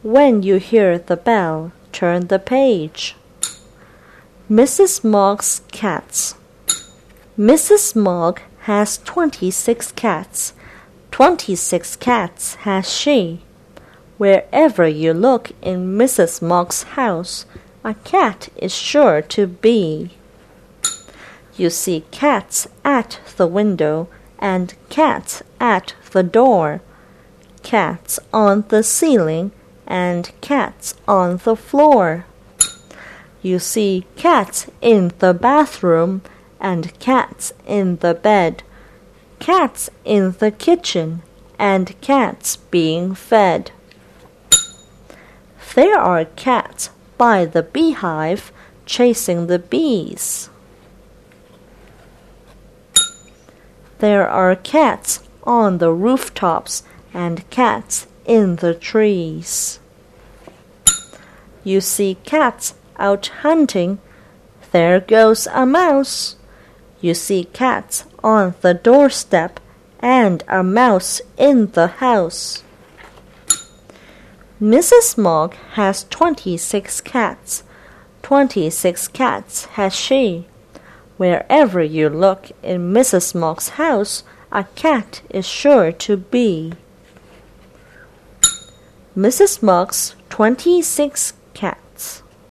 When you hear the bell, turn the page. Mrs. Mog's cats. Mrs. Mog has 26 cats. 26 cats has she. Wherever you look in Mrs. Mog's house, a cat is sure to be. You see cats at the window and cats at the door, cats on the ceiling and cats on the floor. You see cats in the bathroom and cats in the bed, cats in the kitchen and cats being fed. There are cats by the beehive chasing the bees. There are cats on the rooftops and cats in the trees. You see cats out hunting. There goes a mouse. You see cats on the doorstep and a mouse in the house. Mrs. Mog has 26 cats. 26 cats has she. Wherever you look in Mrs. Mog's house, a cat is sure to be. Mrs. Mog's 26 cats.